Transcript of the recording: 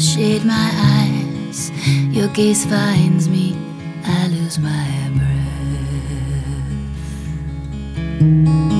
shade my eyes, your gaze finds me, I lose my breath.